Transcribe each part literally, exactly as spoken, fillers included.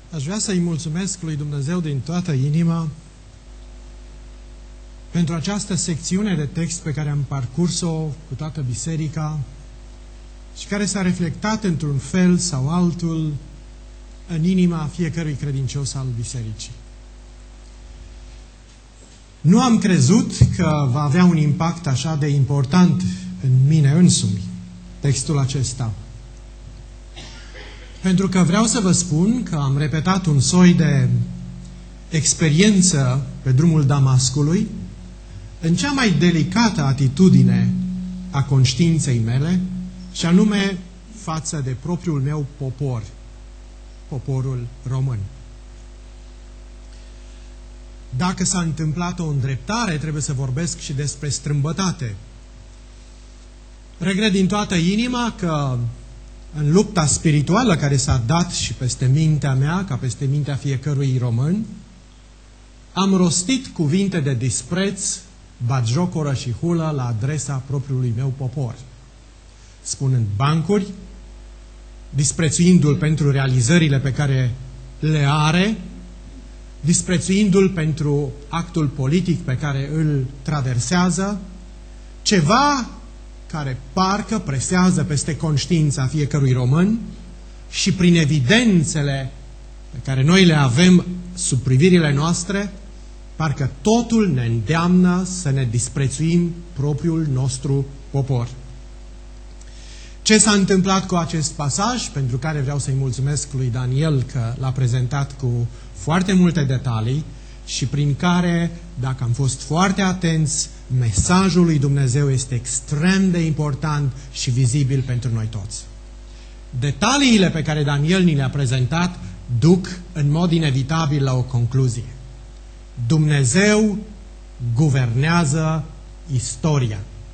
Aș vrea să-i mulțumesc lui Dumnezeu din toată inima pentru această secțiune de text pe care am parcurs-o cu toată biserica și care s-a reflectat într-un fel sau altul în inima fiecărui credincios al bisericii. Nu am crezut că va avea un impact așa de important în mine însumi, textul acesta. Pentru că vreau să vă spun că am repetat un soi de experiență pe drumul Damascului în cea mai delicată atitudine a conștiinței mele, și anume față de propriul meu popor, poporul român. Dacă s-a întâmplat o îndreptare, trebuie să vorbesc și despre strâmbătate. Regret din toată inima că în lupta spirituală care s-a dat și peste mintea mea, ca peste mintea fiecărui român, am rostit cuvinte de dispreț, batjocoră și hulă la adresa propriului meu popor, spunând bancuri, disprețuindu-l pentru realizările pe care le are, disprețuindu-l pentru actul politic pe care îl traversează, ceva care parcă presează peste conștiința fiecărui român și prin evidențele pe care noi le avem sub privirile noastre, parcă totul ne îndeamnă să ne disprețuim propriul nostru popor. Ce s-a întâmplat cu acest pasaj, pentru care vreau să-i mulțumesc lui Daniel că l-a prezentat cu foarte multe detalii și prin care, dacă am fost foarte atenți, mesajul lui Dumnezeu este extrem de important și vizibil pentru noi toți. Detaliile pe care Daniel ni le-a prezentat duc în mod inevitabil la o concluzie. Dumnezeu guvernează istoria.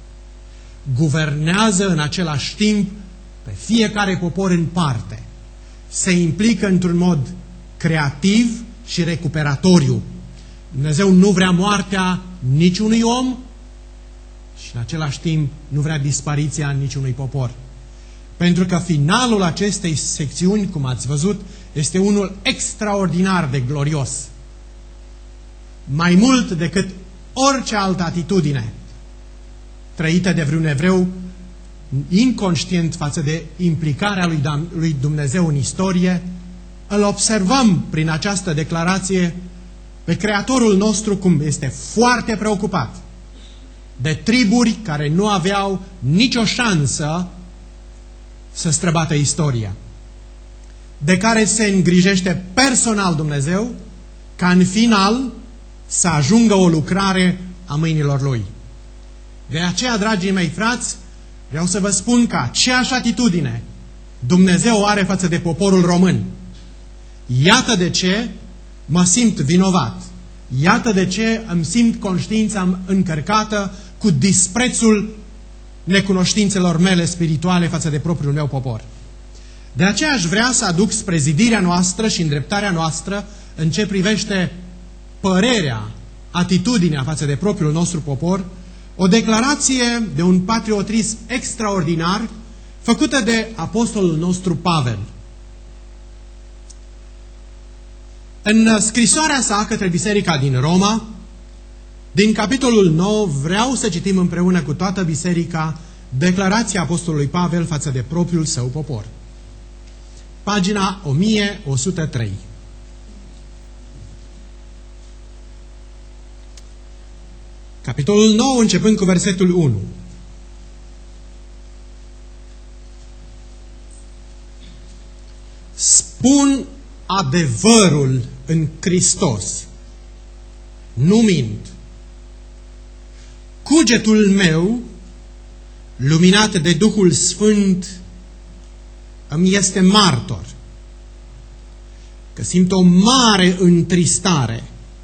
Guvernează în același timp pe fiecare popor în parte. Se implică într-un mod creativ și recuperatoriu. Dumnezeu nu vrea moartea niciunui om și în același timp nu vrea dispariția niciunui popor. Pentru că finalul acestei secțiuni, cum ați văzut, este unul extraordinar de glorios. Mai mult decât orice altă atitudine trăită de vreun evreu inconștient față de implicarea lui, lui Dumnezeu în istorie, îl observăm prin această declarație pe Creatorul nostru cum este foarte preocupat de triburi care nu aveau nicio șansă să străbată istoria, de care se îngrijește personal Dumnezeu ca în final să ajungă o lucrare a mâinilor Lui. De aceea, dragii mei frați, vreau să vă spun că aceeași atitudine Dumnezeu o are față de poporul român. Iată de ce mă simt vinovat. Iată de ce îmi simt conștiința încărcată cu disprețul necunoștințelor mele spirituale față de propriul meu popor. De aceea aș vrea să aduc spre zidirea noastră și îndreptarea noastră în ce privește părerea, atitudinea față de propriul nostru popor, o declarație de un patriotism extraordinar făcută de apostolul nostru Pavel. În scrisoarea sa către biserica din Roma, din capitolul nouă, vreau să citim împreună cu toată biserica declarația apostolului Pavel față de propriul său popor. Pagina o mie o sută trei. Capitolul nouă, începând cu versetul unu. Spun adevărul în Hristos, nu mint. Cugetul meu, luminat de Duhul Sfânt, îmi este martor că simt o mare întristare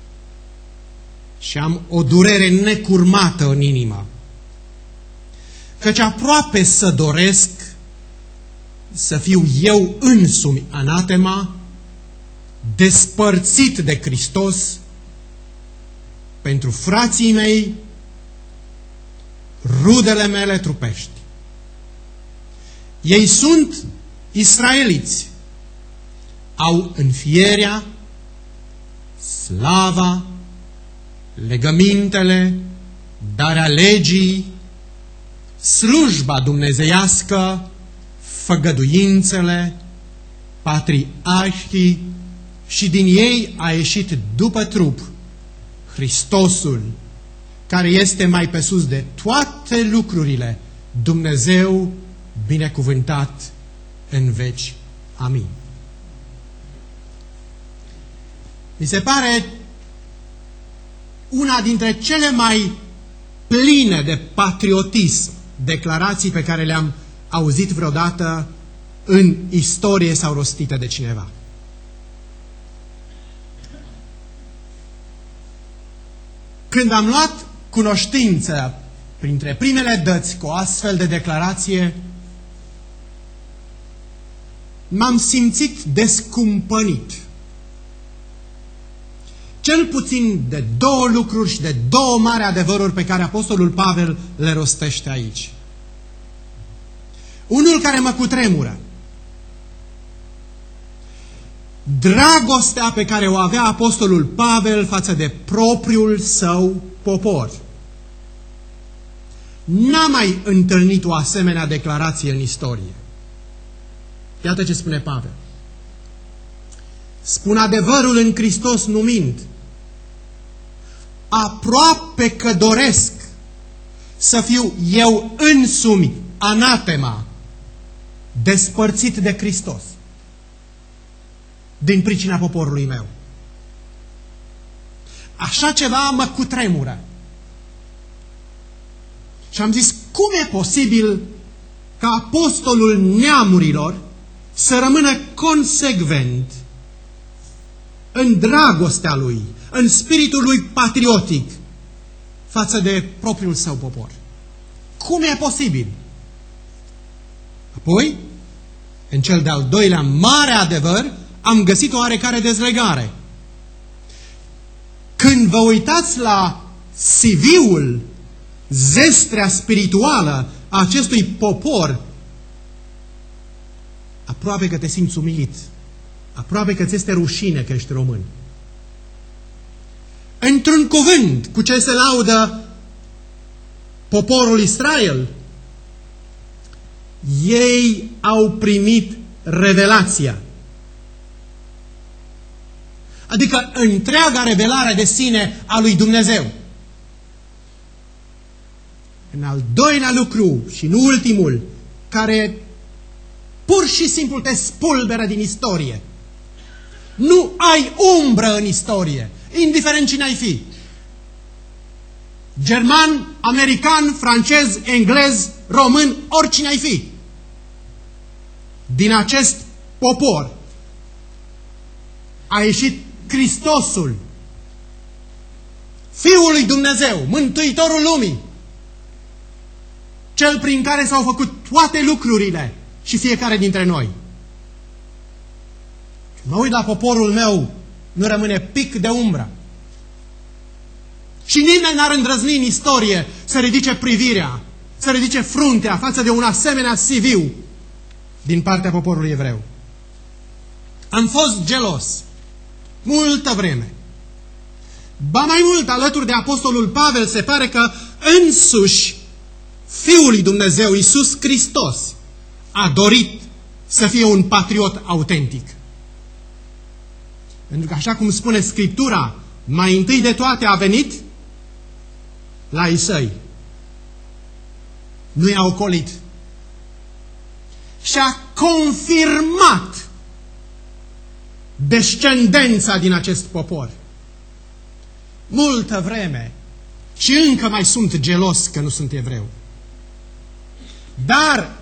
și am o durere necurmată în inimă, căci aproape să doresc să fiu eu însumi anatema, despărțit de Hristos, pentru frații mei, rudele mele trupești. Ei sunt israeliți, au înfierea, slava, legămintele, darea legii, slujba dumnezeiască, făgăduințele, patriarhii, și din ei a ieșit după trup Hristosul, care este mai pe sus de toate lucrurile, Dumnezeu binecuvântat în veci. Amin. Mi se pare una dintre cele mai pline de patriotism declarații pe care le-am auzit vreodată în istorie sau rostite de cineva. Când am luat cunoștință printre primele dăți cu o astfel de declarație, m-am simțit descumpănit. Cel puțin de două lucruri și de două mari adevăruri pe care Apostolul Pavel le rostește aici. Unul care mă cutremură. Dragostea pe care o avea Apostolul Pavel față de propriul său popor. N-a mai întâlnit o asemenea declarație în istorie. Iată ce spune Pavel. Spun adevărul în Hristos numind. Aproape că doresc să fiu eu însumi anatema, despărțit de Hristos din pricina poporului meu. Așa ceva mă cutremură. Și am zis, cum e posibil ca apostolul neamurilor să rămână consecvent în dragostea lui, în spiritul lui patriotic față de propriul său popor? Cum e posibil? Apoi, în cel de-al doilea mare adevăr, am găsit o oarecare dezlegare. Când vă uitați la C V-ul, zestrea spirituală a acestui popor, aproape că te simți umilit. Aproape că ți este rușine că ești român. Într-un cuvânt, cu ce se laudă poporul Israel, ei au primit revelația. Adică întreaga revelare de sine a lui Dumnezeu. În al doilea lucru și în ultimul, care pur și simplu te spulberă din istorie. Nu ai umbră în istorie, indiferent cine ai fi. German, american, francez, englez, român, oricine ai fi. Din acest popor a ieșit Hristosul, Fiul lui Dumnezeu, Mântuitorul lumii, Cel prin care s-au făcut toate lucrurile și fiecare dintre noi. Mă uit la poporul meu, nu rămâne pic de umbră. Și nimeni n-ar îndrăzni în istorie să ridice privirea, să ridice fruntea față de un asemenea C V din partea poporului evreu. Am fost gelos multă vreme. Ba mai mult, alături de apostolul Pavel, se pare că însuși Fiul lui Dumnezeu, Iisus Hristos, a dorit să fie un patriot autentic. Pentru că, așa cum spune Scriptura, mai întâi de toate a venit la ei săi. Nu i-a ocolit. Și a confirmat descendența din acest popor. Multă vreme. Și încă mai sunt gelos că nu sunt evreu. Dar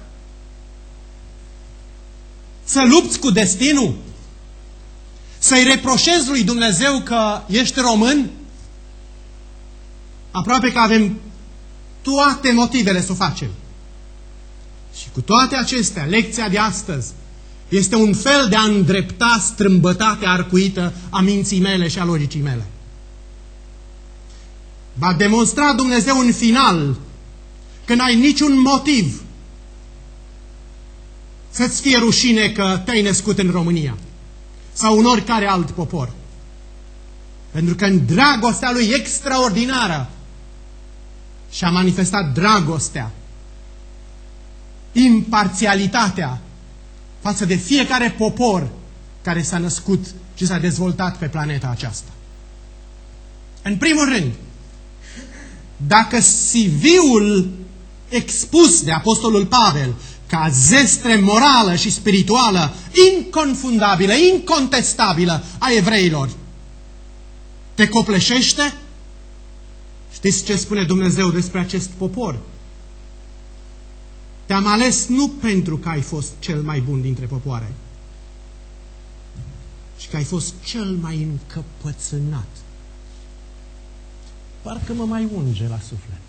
să lupți cu destinul? Să-i reproșezi lui Dumnezeu că ești român? Aproape că avem toate motivele să o facem. Și cu toate acestea, lecția de astăzi este un fel de a îndrepta strâmbătatea arcuită a minții mele și a logicii mele. Va demonstra Dumnezeu în final că n-ai niciun motiv să-ți fie rușine că te-ai născut în România. sau în oricare alt popor. Pentru că în dragostea lui extraordinară și-a manifestat dragostea, imparțialitatea față de fiecare popor care s-a născut și s-a dezvoltat pe planeta aceasta. În primul rând, dacă C V-ul expus de Apostolul Pavel ca zestre morală și spirituală inconfundabilă, incontestabilă a evreilor te copleșește, știți ce spune Dumnezeu despre acest popor? Te-am ales nu pentru că ai fost cel mai bun dintre popoare, ci că ai fost cel mai încăpățânat. Parcă mă mai unge la suflet.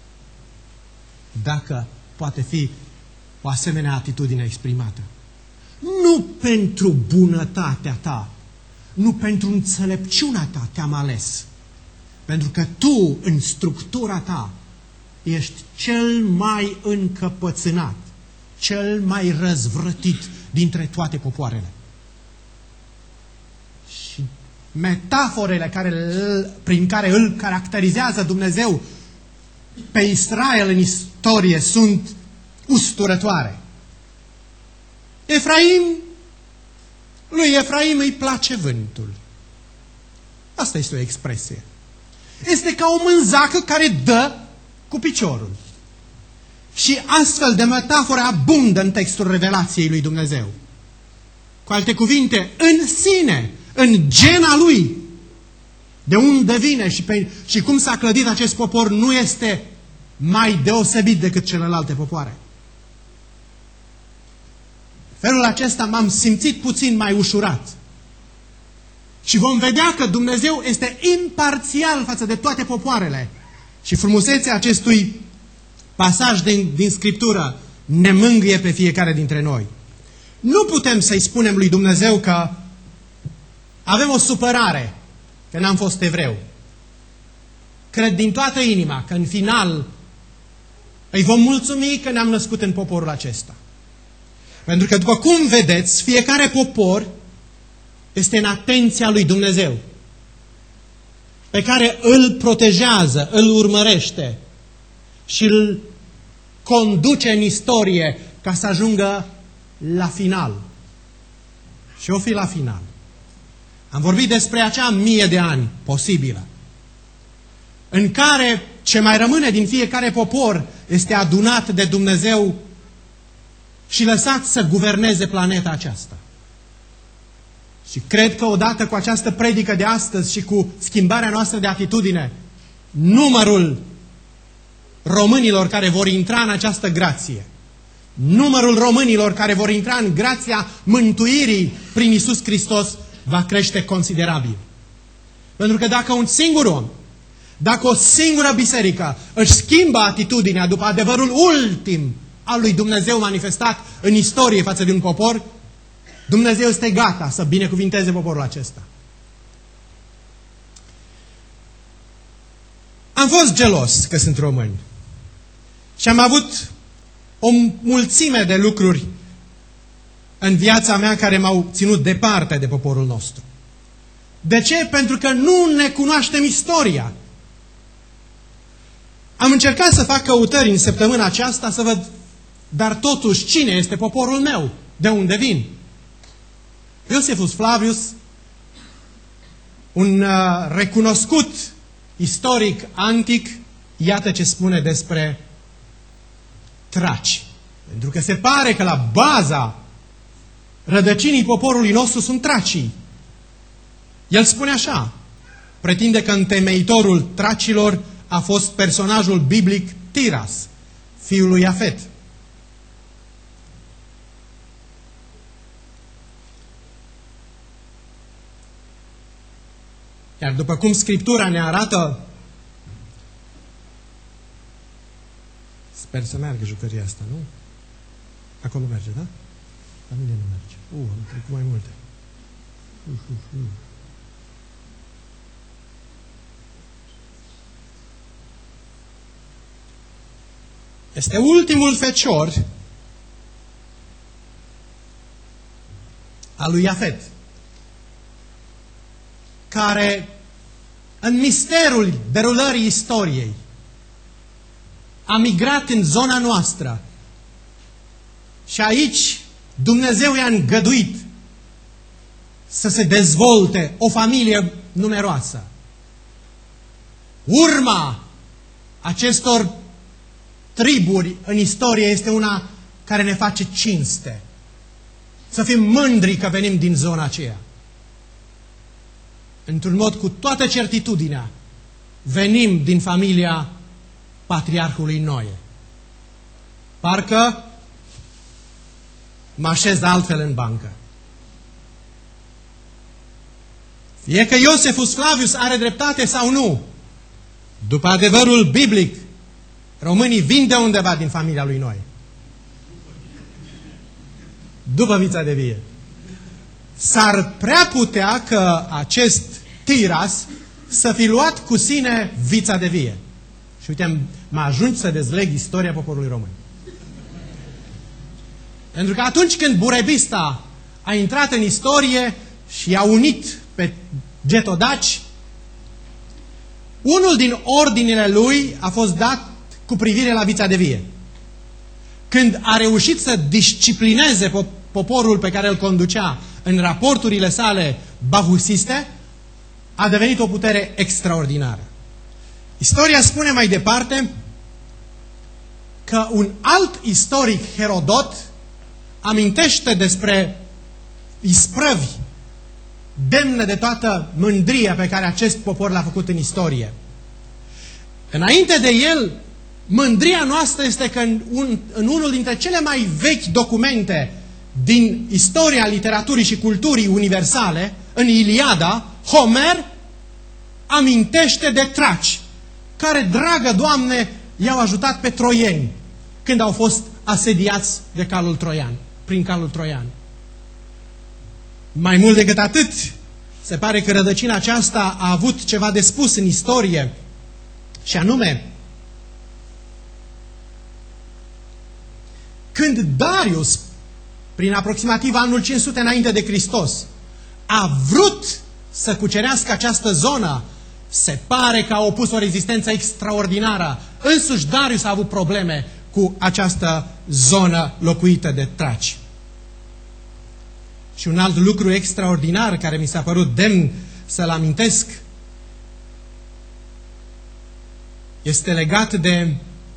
Dacă poate fi o asemenea atitudine exprimată. Nu pentru bunătatea ta, nu pentru înțelepciunea ta te-am ales. Pentru că tu, în structura ta, ești cel mai încăpățânat, cel mai răzvrătit dintre toate popoarele. Și metaforele care, prin care îl caracterizează Dumnezeu pe Israel în istorie sunt usturătoare. Efraim, lui Efraim îi place vântul. Asta este o expresie. Este ca o mânzacă care dă cu piciorul. Și astfel de metafore abundă în textul revelației lui Dumnezeu. Cu alte cuvinte, în sine, în gena lui, de unde vine și, pe, și cum s-a clădit acest popor, nu este mai deosebit decât celelalte popoare. Felul acesta m-am simțit puțin mai ușurat. Și vom vedea că Dumnezeu este imparțial față de toate popoarele. Și frumusețea acestui pasaj din, din Scriptură ne mângâie pe fiecare dintre noi. Nu putem să-i spunem lui Dumnezeu că avem o supărare că n-am fost evreu. Cred din toată inima că în final îi vom mulțumi că ne-am născut în poporul acesta. Pentru că, după cum vedeți, fiecare popor este în atenția lui Dumnezeu, pe care îl protejează, îl urmărește și îl conduce în istorie ca să ajungă la final. Și o fi la final. Am vorbit despre acea mie de ani posibilă, în care ce mai rămâne din fiecare popor este adunat de Dumnezeu și lăsat să guverneze planeta aceasta. Și cred că odată cu această predică de astăzi și cu schimbarea noastră de atitudine, numărul românilor care vor intra în această grație, numărul românilor care vor intra în grația mântuirii prin Iisus Hristos va crește considerabil. Pentru că dacă un singur om, dacă o singură biserică își schimbă atitudinea după adevărul ultim al lui Dumnezeu manifestat în istorie față de un popor, Dumnezeu este gata să binecuvinteze poporul acesta. Am fost gelos că sunt români și am avut o mulțime de lucruri în viața mea care m-au ținut departe de poporul nostru. De ce? Pentru că nu ne cunoaștem istoria. Am încercat să fac căutări în săptămâna aceasta să văd, dar totuși, cine este poporul meu? De unde vin? Iosifus Flavius, un uh, recunoscut istoric antic, iată ce spune despre traci. Pentru că se pare că la baza rădăcinii poporului nostru sunt tracii. El spune așa, pretinde că întemeitorul tracilor a fost personajul biblic Tiras, fiul lui Iafet. Iar după cum Scriptura ne arată, sper să meargă jucăria asta, nu? Acolo merge, da? La mine nu merge. Uh, am trecut mai multe. Uh, uh, uh. Este ultimul fecior al lui Iafet. care, în misterul derulării istoriei, a migrat în zona noastră și aici Dumnezeu i-a îngăduit să se dezvolte o familie numeroasă. Urma acestor triburi în istorie este una care ne face cinste. Să fim mândri că venim din zona aceea. Într-un mod cu toată certitudinea, venim din familia patriarhului Noe. Parcă mă așez altfel în bancă. Fie că Iosefus Flavius are dreptate sau nu, după adevărul biblic, românii vin de undeva din familia lui Noe. După vița de vie. S-ar prea putea că acest Tiras să fi luat cu sine vița de vie. Și uite, mă ajungi să dezleg istoria poporului român. Pentru că atunci când Burebista a intrat în istorie și i-a unit pe getodaci, unul din ordinele lui a fost dat cu privire la vița de vie. Când a reușit să disciplineze poporul pe care îl conducea în raporturile sale bahusiste, a devenit o putere extraordinară. Istoria spune mai departe că un alt istoric, Herodot, amintește despre isprăvi demne de toată mândria pe care acest popor l-a făcut în istorie. Înainte de el, mândria noastră este că în, un, în unul dintre cele mai vechi documente din istoria literaturii și culturii universale, în Iliada, Homer amintește de traci, care, dragă Doamne, i-au ajutat pe troieni când au fost asediați de calul troian, prin calul troian. Mai mult decât atât, se pare că rădăcina aceasta a avut ceva de spus în istorie, și anume, când Darius, prin aproximativ anul cinci sute înainte de Hristos, a vrut să cucerească această zonă, se pare că a opus o rezistență extraordinară. Însuși Darius a avut probleme cu această zonă locuită de traci. Și un alt lucru extraordinar care mi s-a părut demn să-l amintesc este legat de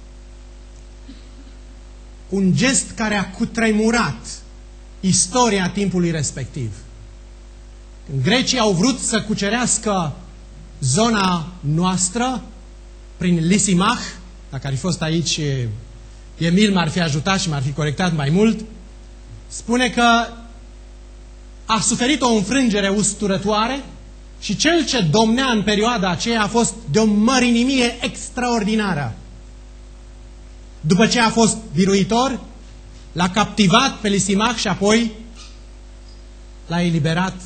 un gest care a cutremurat istoria timpului respectiv. Când grecii au vrut să cucerească zona noastră prin Lisimach, dacă ar fi fost aici Emil m-ar fi ajutat și m-ar fi corectat mai mult, spune că a suferit o înfrângere usturătoare și cel ce domnea în perioada aceea a fost de o mărinimie extraordinară. După ce a fost biruitor, l-a captivat pe Lisimach și apoi l-a eliberat,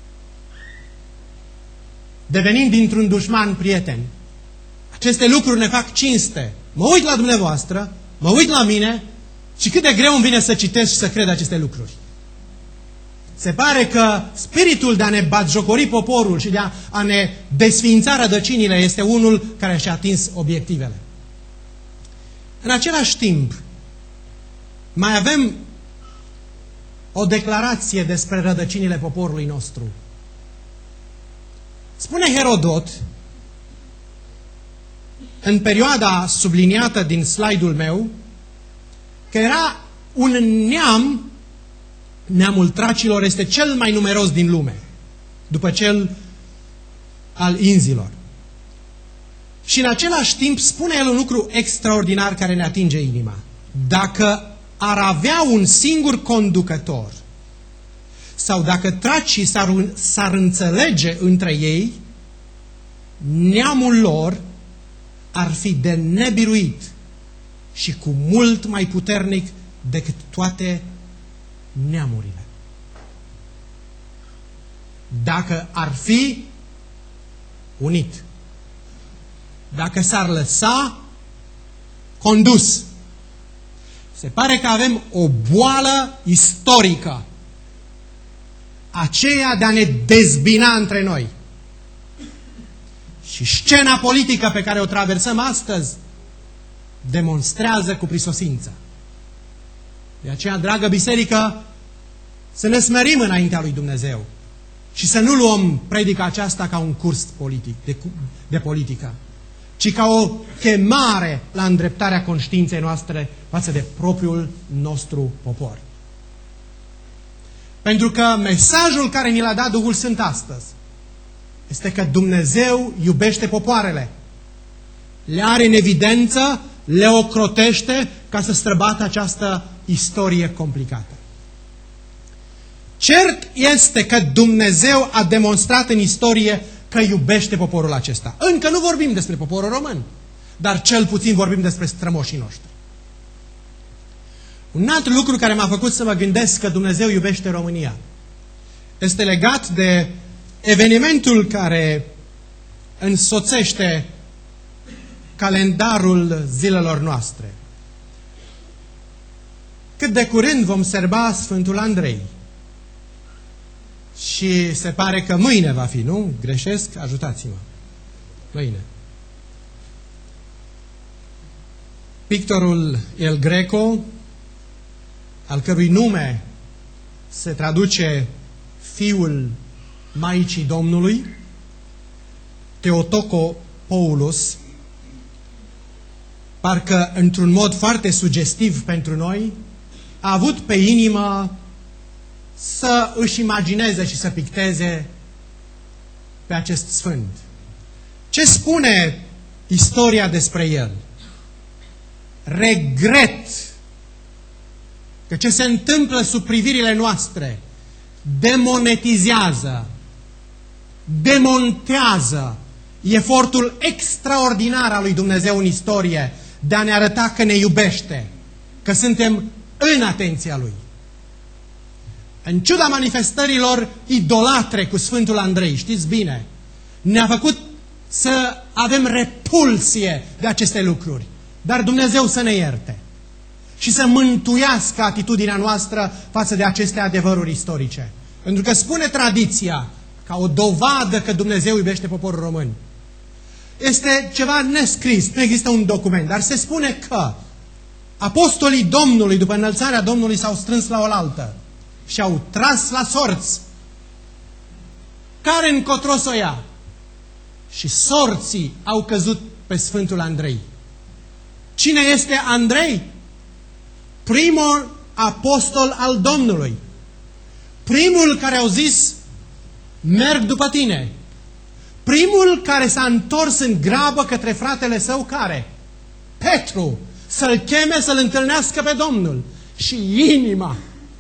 devenind dintr-un dușman prieten. Aceste lucruri ne fac cinste. Mă uit la dumneavoastră, mă uit la mine și cât de greu îmi vine să citesc și să cred aceste lucruri. Se pare că spiritul de a ne batjocori poporul și de a, a ne desființa rădăcinile este unul care și-a atins obiectivele. În același timp, mai avem o declarație despre rădăcinile poporului nostru. Spune Herodot, în perioada subliniată din slide-ul meu, că era un neam, neamul tracilor este cel mai numeros din lume, după cel al inzilor. Și în același timp spune el un lucru extraordinar care ne atinge inima. Dacă ar avea un singur conducător, sau dacă tracii s-ar, s-ar înțelege între ei, neamul lor ar fi de nebiruit și cu mult mai puternic decât toate neamurile. Dacă ar fi unit, dacă s-ar lăsa condus, se pare că avem o boală istorică, aceea de a ne dezbina între noi. și scena politică pe care o traversăm astăzi demonstrează cu prisosință. De aceea, dragă biserică, să ne smerim înaintea lui Dumnezeu și să nu luăm predica aceasta ca un curs politic, de, de politică, ci ca o chemare la îndreptarea conștiinței noastre față de propriul nostru popor. Pentru că mesajul care ni l-a dat Duhul Sfânt astăzi este că Dumnezeu iubește popoarele, le are în evidență, le ocrotește ca să străbată această istorie complicată. Cert este că Dumnezeu a demonstrat în istorie că iubește poporul acesta. Încă nu vorbim despre poporul român, dar cel puțin vorbim despre strămoșii noștri. Un alt lucru care m-a făcut să mă gândesc că Dumnezeu iubește România este legat de evenimentul care însoțește calendarul zilelor noastre. Cât de curând vom serba Sfântul Andrei. Și se pare că mâine va fi, nu? Greșesc? Ajutați-mă. Mâine. Pictorul El Greco, al cărui nume se traduce Fiul Maicii Domnului, Theotokopoulos, parcă într-un mod foarte sugestiv pentru noi, a avut pe inimă să își imagineze și să picteze pe acest sfânt. Ce spune istoria despre el? Regret că ce se întâmplă sub privirile noastre demonetizează, demontează efortul extraordinar al lui Dumnezeu în istorie de a ne arăta că ne iubește, că suntem în atenția Lui. În ciuda manifestărilor idolatre cu Sfântul Andrei, știți bine, ne-a făcut să avem repulsie de aceste lucruri. Dar Dumnezeu să ne ierte și să mântuiască atitudinea noastră față de aceste adevăruri istorice. Pentru că spune tradiția, ca o dovadă că Dumnezeu iubește poporul român. Este ceva nescris, nu există un document, dar se spune că apostolii Domnului, după înălțarea Domnului, s-au strâns la oaltă și au tras la sorți. Care încotro s-o ia? Și sorții au căzut pe Sfântul Andrei. Cine este Andrei? Primul apostol al Domnului. Primul care au zis, merg după tine. Primul care s-a întors în grabă către fratele său, care? Petru, să-l cheme să-l întâlnească pe Domnul. Și inima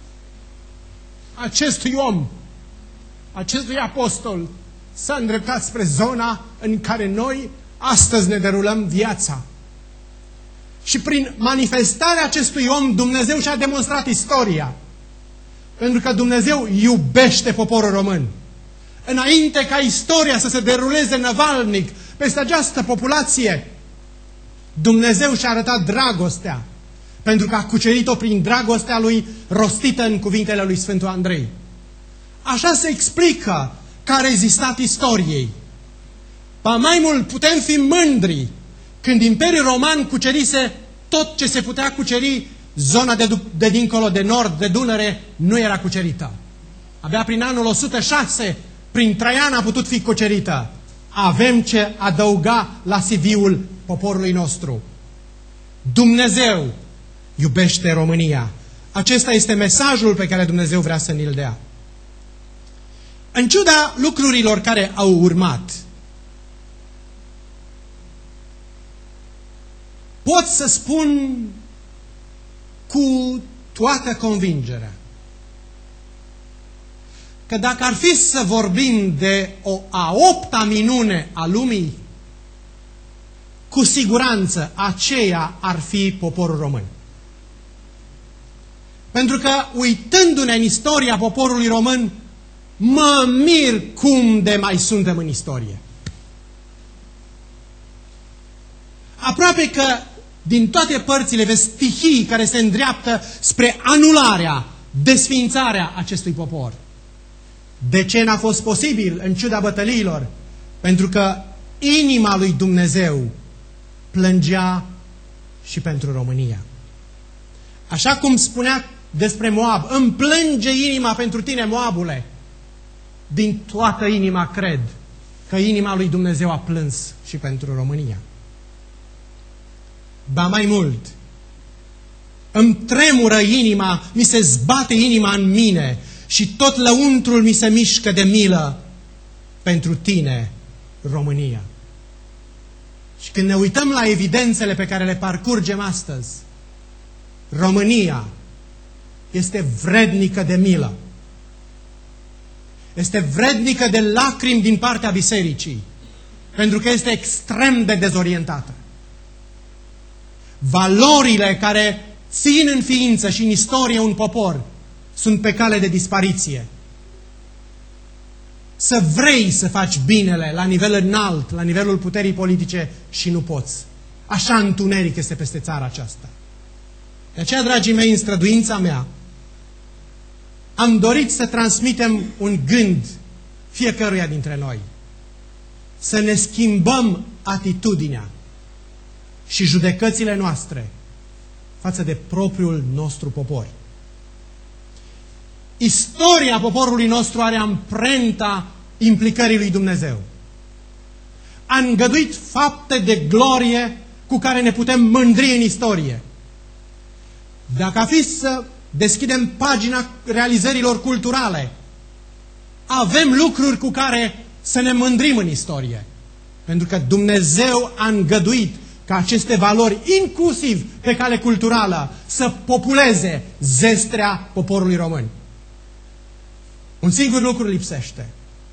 acestui om, acestui apostol, s-a îndreptat spre zona în care noi astăzi ne derulăm viața. Și prin manifestarea acestui om, Dumnezeu și-a demonstrat istoria. Pentru că Dumnezeu iubește poporul român. Înainte ca istoria să se deruleze năvalnic peste această populație, Dumnezeu și-a arătat dragostea, pentru că a cucerit-o prin dragostea Lui rostită în cuvintele lui Sfântul Andrei. Așa se explică că a rezistat istoriei. Ba mai mult, putem fi mândri când Imperiul Roman cucerise tot ce se putea cuceri, zona de, de dincolo de nord, de Dunăre, nu era cucerită. Abia prin anul o sută șase, prin Traian a putut fi cucerită. Avem ce adăuga la C V-ul poporului nostru. Dumnezeu iubește România. Acesta este mesajul pe care Dumnezeu vrea să ni-l dea. În ciuda lucrurilor care au urmat, pot să spun cu toată convingerea că dacă ar fi să vorbim de o a opta minune a lumii, cu siguranță aceea ar fi poporul român. Pentru că, uitându-ne în istoria poporului român, mă mir cum de mai suntem în istorie. Aproape că din toate părțile vezi stihii care se îndreaptă spre anularea, desființarea acestui popor. De ce n-a fost posibil în ciuda bătăliilor? Pentru că inima lui Dumnezeu plângea și pentru România. Așa cum spunea despre Moab, îmi plânge inima pentru tine, Moabule. Din toată inima cred că inima lui Dumnezeu a plâns și pentru România. Ba mai mult, îmi tremură inima, mi se zbate inima în mine și tot lăuntrul mi se mișcă de milă pentru tine, România. Și când ne uităm la evidențele pe care le parcurgem astăzi, România este vrednică de milă. Este vrednică de lacrimi din partea bisericii, pentru că este extrem de dezorientată. Valorile care țin în ființă și în istorie un popor sunt pe cale de dispariție. Să vrei să faci binele la nivel înalt, la nivelul puterii politice și nu poți. Așa întuneric este peste țara aceasta. De aceea, dragii mei, în străduința mea, am dorit să transmitem un gând fiecăruia dintre noi. Să ne schimbăm atitudinea și judecățile noastre față de propriul nostru popor. Istoria poporului nostru are amprenta implicării lui Dumnezeu. A îngăduit fapte de glorie cu care ne putem mândri în istorie. Dacă a fi să deschidem pagina realizărilor culturale, avem lucruri cu care să ne mândrim în istorie. Pentru că Dumnezeu a îngăduit ca aceste valori, inclusiv pe cale culturală, să populeze zestrea poporului român. Un singur lucru lipsește.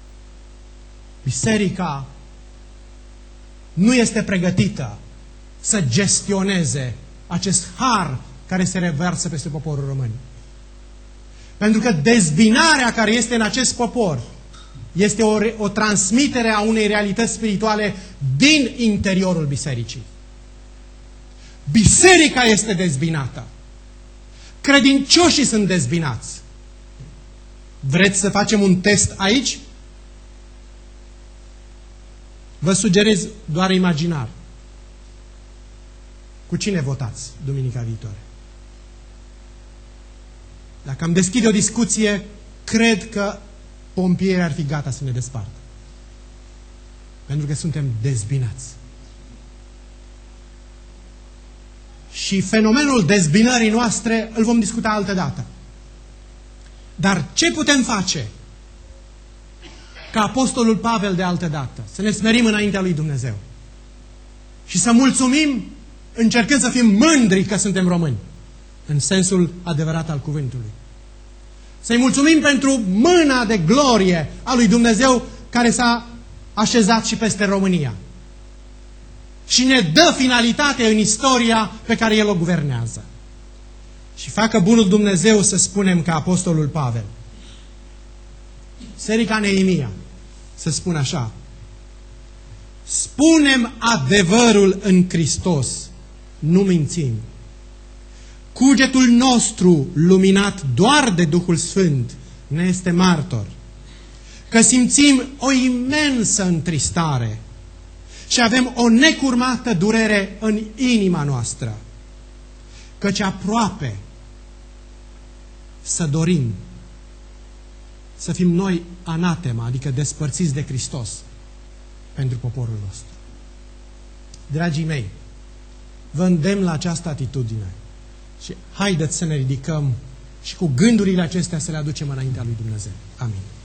Biserica nu este pregătită să gestioneze acest har care se revarsă peste poporul român. Pentru că dezbinarea care este în acest popor este o, o transmitere a unei realități spirituale din interiorul bisericii. Biserica este dezbinată. Credincioșii sunt dezbinați. Vreți să facem un test aici? Vă sugerez doar imaginar. Cu cine votați duminica viitoare? Dacă am deschide o discuție, cred că pompierii ar fi gata să ne despartă. Pentru că suntem dezbinați. Și fenomenul dezbinării noastre îl vom discuta altă dată. Dar ce putem face ca apostolul Pavel de altă dată? Să ne smerim înaintea lui Dumnezeu. Și să mulțumim încercând să fim mândri că suntem români. În sensul adevărat al cuvântului. Să-i mulțumim pentru mâna de glorie a lui Dumnezeu care s-a așezat și peste România. Și ne dă finalitate în istoria pe care El o guvernează. Și facă bunul Dumnezeu să spunem ca apostolul Pavel. Serica Neemia să spun așa. Spunem adevărul în Hristos, nu mințim. Cugetul nostru, luminat doar de Duhul Sfânt, ne este martor. Că simțim o imensă întristare și avem o necurmată durere în inima noastră. Căci aproape să dorim să fim noi anatema, adică despărțiți de Hristos pentru poporul nostru. Dragii mei, vă îndemn la această atitudine și haideți să ne ridicăm și cu gândurile acestea să le aducem înaintea lui Dumnezeu. Amin.